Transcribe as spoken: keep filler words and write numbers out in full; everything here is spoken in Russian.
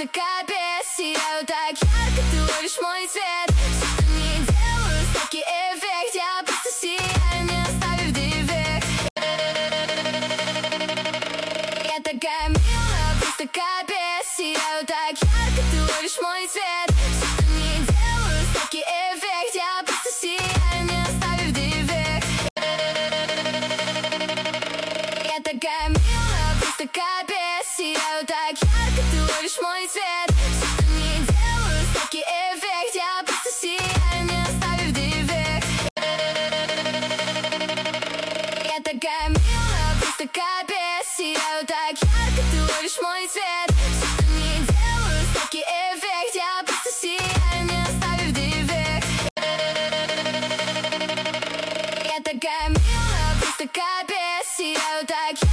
просто капец. Сияю так ярко, ты ловишь мой цвет. Все, что не делаю, ставки эффект. Я просто сияю, не оставив дефект. Я такая милая, просто капец. Сияю так ярко, ты ловишь мой цвет. Все, что не делаю, ставки эффект. Я просто сияю, не оставив дефект. Я такая милая, просто капец. Сияю так ярко, ты ловишь мой цвет. Все, что не делаю, ставки эффект. Я просто сияю, не оставив дефект. Я такая милая, просто капец. Сияю так ярко, ты ловишь мой цвет. Все, что не делаю, ставки эффект. Я просто сияю, не оставив дефект. Я такая милая, просто капец. Сияю так